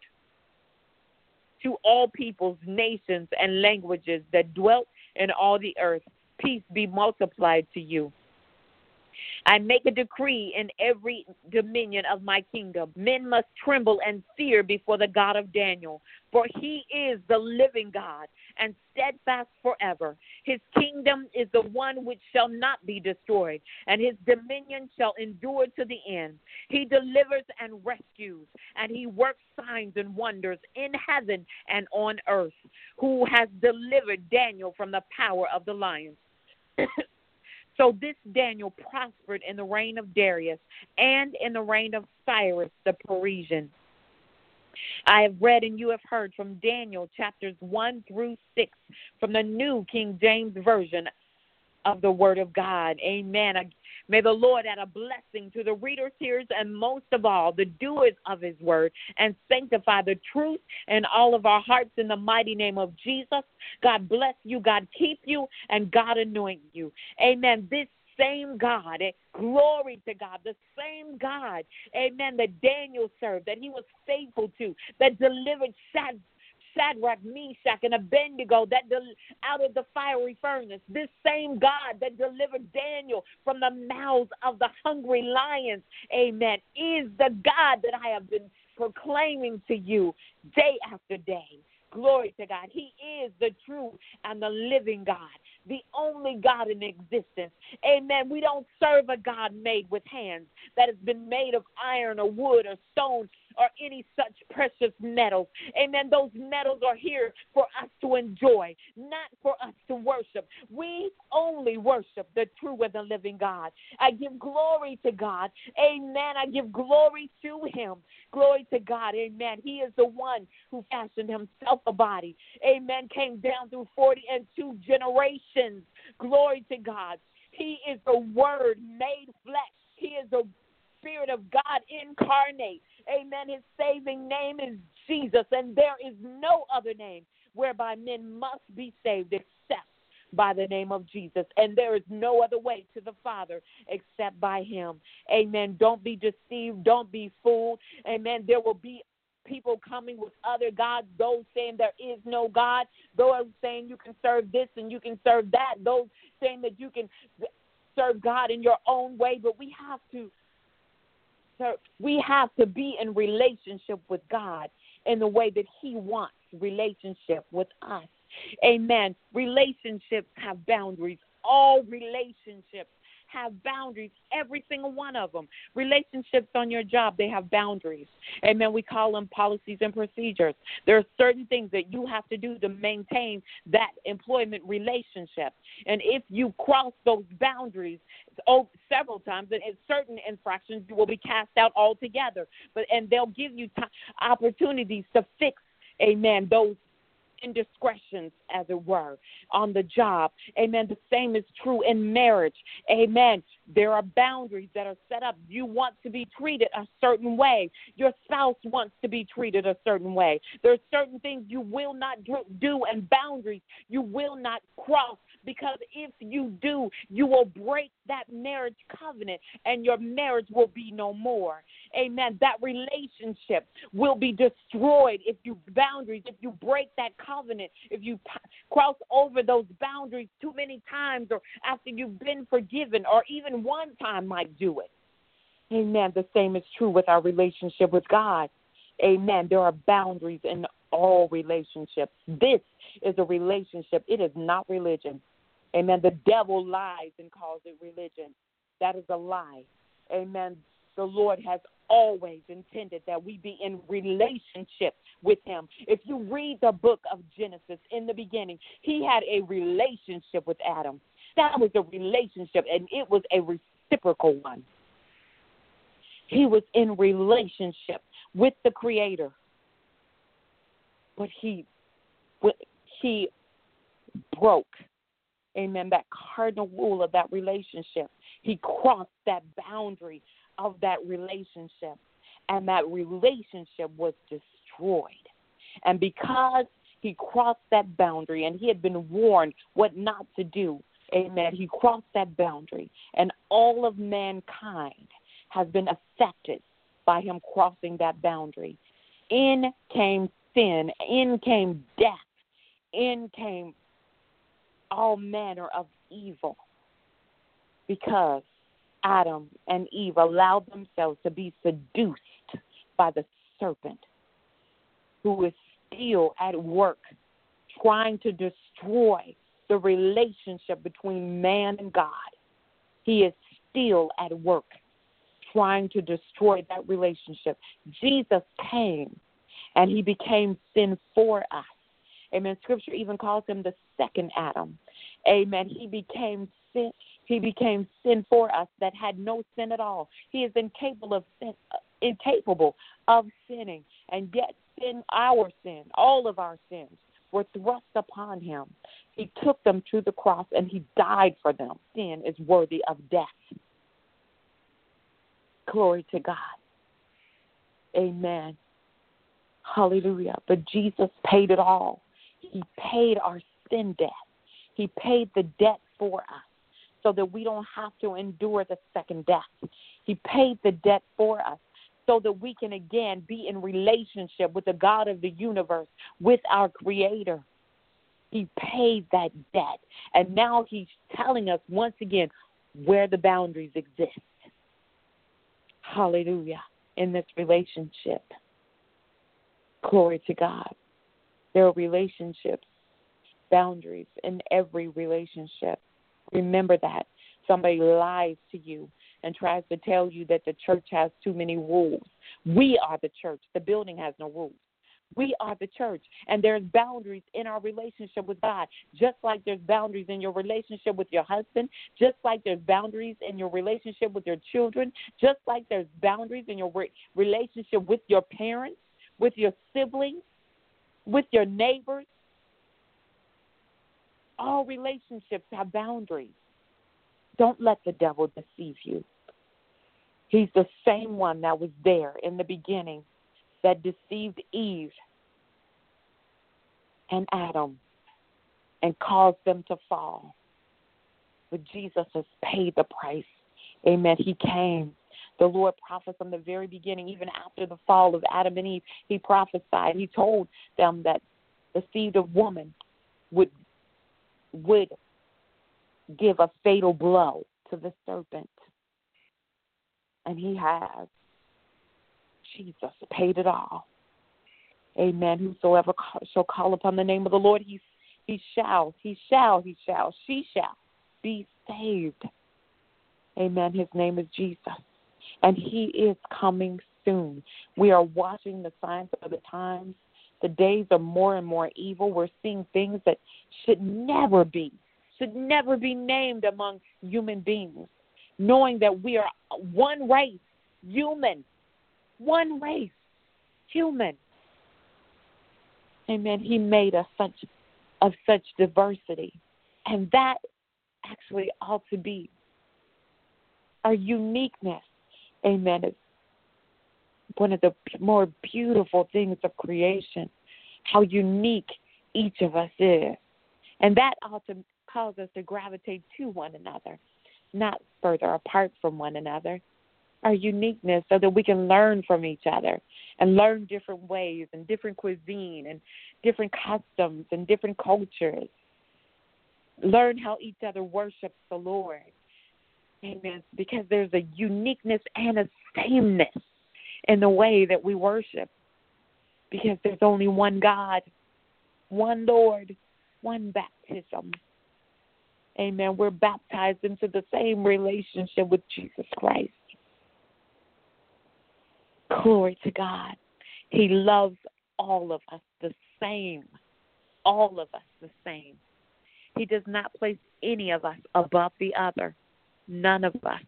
to all peoples, nations, and languages that dwelt in all the earth, peace be multiplied to you. I make a decree in every dominion of my kingdom. Men must tremble and fear before the God of Daniel, for he is the living God and steadfast forever. His kingdom is the one which shall not be destroyed, and his dominion shall endure to the end. He delivers and rescues, and he works signs and wonders in heaven and on earth, who has delivered Daniel from the power of the lions. So this Daniel prospered in the reign of Darius and in the reign of Cyrus the Persian. I have read and you have heard from Daniel chapters 1 through 6 from the New King James Version of the Word of God. Amen. May the Lord add a blessing to the readers, hearers, and most of all, the doers of his word, and sanctify the truth in all of our hearts in the mighty name of Jesus. God bless you, God keep you, and God anoint you. Amen. This same God, glory to God, the same God, amen, that Daniel served, that he was faithful to, that delivered Shadrach, Meshach, and Abednego out of the fiery furnace. This same God that delivered Daniel from the mouths of the hungry lions, amen, is the God that I have been proclaiming to you day after day. Glory to God. He is the true and the living God, the only God in existence. Amen. We don't serve a God made with hands that has been made of iron or wood or stone or any such precious metals. Amen. Those metals are here for us to enjoy, not for us to worship. We only worship the true and the living God. I give glory to God. Amen. I give glory to him. Glory to God. Amen. He is the one who fashioned himself a body. Amen. Came down through 42 generations. Glory to God. He is the Word made flesh. He is the Spirit of God incarnate. Amen. His saving name is Jesus, and there is no other name whereby men must be saved except by the name of Jesus. And there is no other way to the Father except by him. Amen. Don't be deceived. Don't be fooled. Amen. There will be people coming with other gods, those saying there is no God, those saying you can serve this and you can serve that, those saying that you can serve God in your own way, but we have to be in relationship with God in the way that he wants relationship with us. Amen. Relationships have boundaries. All relationships have boundaries, every single one of them. Relationships on your job, they have boundaries. Amen. We call them policies and procedures. There are certain things that you have to do to maintain that employment relationship. And if you cross those boundaries several times, then in certain infractions, you will be cast out altogether. And they'll give you opportunities to fix, amen, those indiscretions, as it were, on the job. Amen. The same is true in marriage. Amen. There are boundaries that are set up. You want to be treated a certain way. Your spouse wants to be treated a certain way. There are certain things you will not do and boundaries you will not cross, because if you do, you will break that marriage covenant and your marriage will be no more. Amen. That relationship will be destroyed if you break that covenant, if you cross over those boundaries too many times, or after you've been forgiven, or even one time might do it. Amen. The same is true with our relationship with God. Amen. There are boundaries in all relationships. This is a relationship. It is not religion. Amen. The devil lies and calls it religion. That is a lie. Amen. The Lord has always intended that we be in relationship with him. If you read the book of Genesis, in the beginning, he had a relationship with Adam. That was a relationship, and it was a reciprocal one. He was in relationship with the Creator. But he broke, amen, that cardinal rule of that relationship. He crossed that boundary of that relationship, and that relationship was destroyed. And because he crossed that boundary, and he had been warned what not to do, amen, he crossed that boundary, and all of mankind has been affected by him crossing that boundary. In came sin, in came death, in came all manner of evil, because Adam and Eve allowed themselves to be seduced by the serpent, who is still at work trying to destroy the relationship between man and God. He is still at work trying to destroy that relationship. Jesus came and he became sin for us. Amen. Scripture even calls him the second Adam. Amen. He became sin. He became sin for us that had no sin at all. He is incapable of sinning, and yet all of our sins, were thrust upon him. He took them to the cross, and he died for them. Sin is worthy of death. Glory to God. Amen. Hallelujah. But Jesus paid it all. He paid our sin debt. He paid the debt for us so that we don't have to endure the second death. He paid the debt for us so that we can again be in relationship with the God of the universe, with our Creator. He paid that debt. And now he's telling us once again where the boundaries exist. Hallelujah. In this relationship. Glory to God. There are relationships, boundaries in every relationship. Remember that. Somebody lies to you and tries to tell you that the church has too many rules. We are the church. The building has no rules. We are the church, and there's boundaries in our relationship with God, just like there's boundaries in your relationship with your husband, just like there's boundaries in your relationship with your children, just like there's boundaries in your relationship with your parents, with your siblings, with your neighbors. All relationships have boundaries. Don't let the devil deceive you. He's the same one that was there in the beginning that deceived Eve and Adam and caused them to fall. But Jesus has paid the price. Amen. He came. The Lord prophesied from the very beginning, even after the fall of Adam and Eve. He prophesied. He told them that the seed of woman would give a fatal blow to the serpent. And he has. Jesus paid it all. Amen. Whosoever shall call upon the name of the Lord, she shall be saved. Amen. His name is Jesus. And he is coming soon. We are watching the signs of the times. The days are more and more evil. We're seeing things that should never be named among human beings, knowing that we are one race, human. One race, human. Amen. He made us of such diversity. And that actually ought to be our uniqueness. Amen. It's one of the more beautiful things of creation, how unique each of us is. And that ought to cause us to gravitate to one another, not further apart from one another. Our uniqueness so that we can learn from each other and learn different ways and different cuisine and different customs and different cultures. Learn how each other worships the Lord. Amen. Because there's a uniqueness and a sameness in the way that we worship. Because there's only one God, one Lord, one baptism. Amen. We're baptized into the same relationship with Jesus Christ. Glory to God. He loves all of us the same. All of us the same. He does not place any of us above the other. None of us.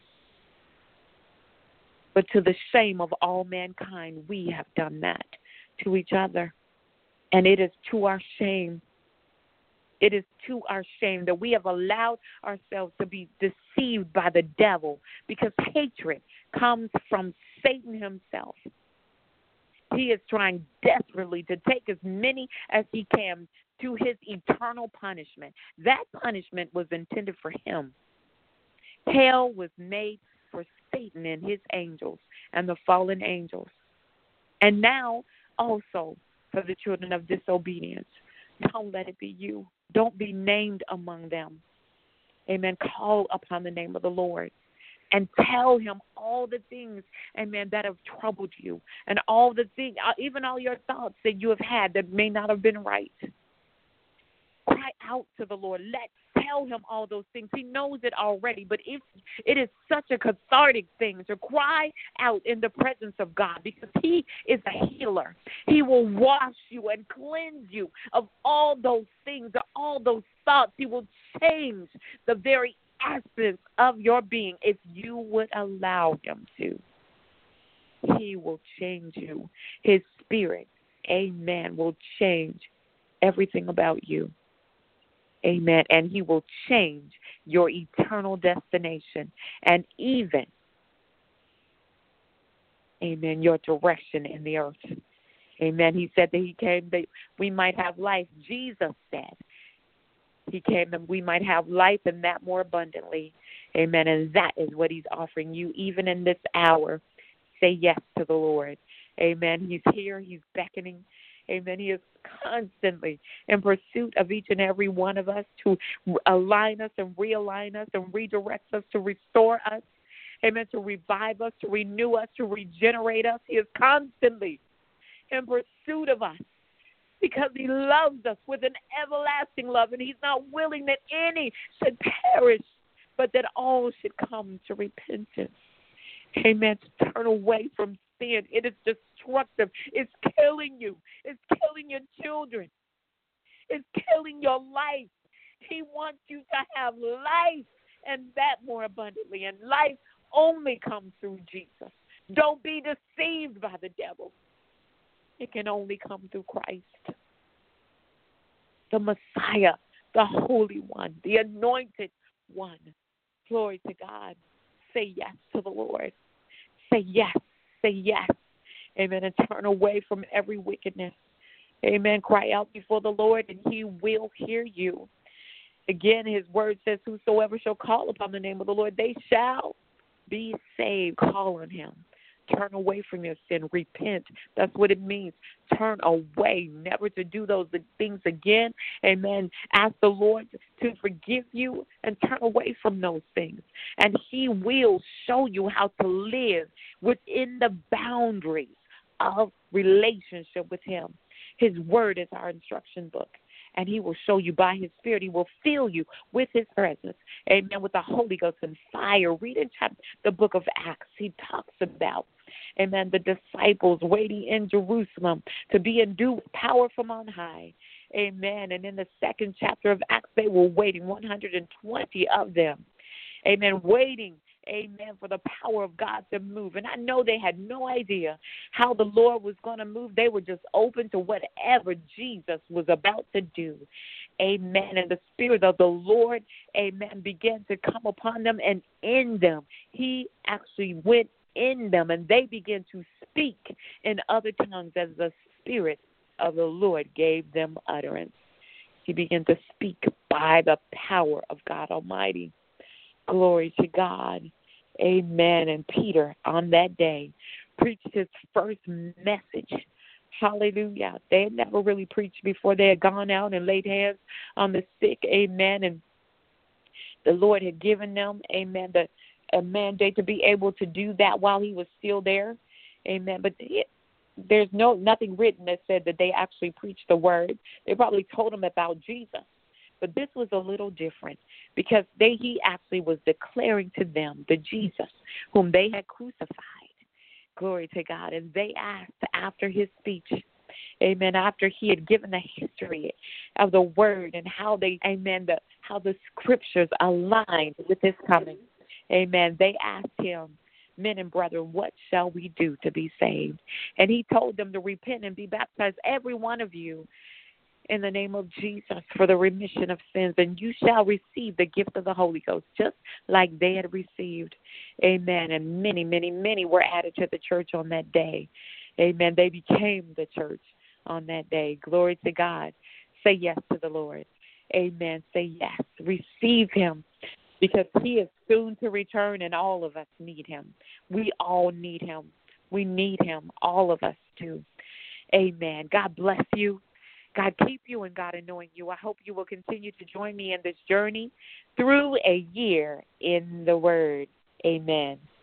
But to the shame of all mankind, we have done that to each other. And it is to our shame. It is to our shame that we have allowed ourselves to be deceived by the devil, because hatred comes from Satan himself. He is trying desperately to take as many as he can to his eternal punishment. That punishment was intended for him. Hell was made for Satan and his angels and the fallen angels. And now also for the children of disobedience. Don't let it be you. Don't be named among them. Amen. Call upon the name of the Lord and tell him all the things, amen, that have troubled you, and all the things, even all your thoughts that you have had that may not have been right. Cry out to the Lord. Tell him all those things. He knows it already, but if it is such a cathartic thing to cry out in the presence of God, because he is a healer. He will wash you and cleanse you of all those things, all those thoughts. He will change the very essence of your being, if you would allow him to, he will change you. His spirit, amen, will change everything about you. Amen. And he will change your eternal destination and even, amen, your direction in the earth. Amen. He said that he came that we might have life. Jesus said he came that we might have life and that more abundantly. Amen. And that is what he's offering you even in this hour. Say yes to the Lord. Amen. He's here. He's beckoning. Amen. He is constantly in pursuit of each and every one of us to align us and realign us and redirect us, to restore us. Amen. To revive us, to renew us, to regenerate us. He is constantly in pursuit of us because he loves us with an everlasting love, and he's not willing that any should perish, but that all should come to repentance. Amen. To turn away from sin. It is destructive. It's killing you. It's killing your children. It's killing your life. He wants you to have life, and that more abundantly. And life only comes through Jesus. Don't be deceived by the devil. It can only come through Christ, the Messiah, the Holy One, the Anointed One. Glory to God. Say yes to the Lord. Say yes. Say yes. Amen. And turn away from every wickedness. Amen. Cry out before the Lord, and he will hear you. Again, his word says, whosoever shall call upon the name of the Lord, they shall be saved. Call on him. Turn away from your sin. Repent. That's what it means. Turn away, never to do those things again. Amen. Ask the Lord to forgive you and turn away from those things. And he will show you how to live within the boundaries of relationship with him. His word is our instruction book. And he will show you by his spirit. He will fill you with his presence. Amen. With the Holy Ghost and fire. Read in the book of Acts. He talks about, amen, the disciples waiting in Jerusalem to be endued with power from on high. Amen. And in the second chapter of Acts, they were waiting, 120 of them. Amen. Waiting, amen, for the power of God to move. And I know they had no idea how the Lord was going to move. They were just open to whatever Jesus was about to do. Amen. And the Spirit of the Lord, amen, began to come upon them and in them. He actually went in them, and they began to speak in other tongues as the Spirit of the Lord gave them utterance. He began to speak by the power of God Almighty. Glory to God. Amen. And Peter, on that day, preached his first message. Hallelujah. They had never really preached before. They had gone out and laid hands on the sick. Amen. And the Lord had given them, amen, a mandate to be able to do that while he was still there. Amen. But there's nothing written that said that they actually preached the word. They probably told them about Jesus. But this was a little different because he actually was declaring to them the Jesus whom they had crucified. Glory to God. And they asked after his speech, amen, after he had given the history of the word and how how the scriptures aligned with his coming. Amen. They asked him, men and brethren, what shall we do to be saved? And he told them to repent and be baptized, every one of you, in the name of Jesus for the remission of sins, and you shall receive the gift of the Holy Ghost, just like they had received. Amen. And many, many, many were added to the church on that day. Amen. They became the church on that day. Glory to God. Say yes to the Lord. Amen. Say yes. Receive him, because he is soon to return, and all of us need him. We all need him. We need him, all of us too. Amen. God bless you. God keep you and God anoint you. I hope you will continue to join me in this journey through a year in the Word. Amen.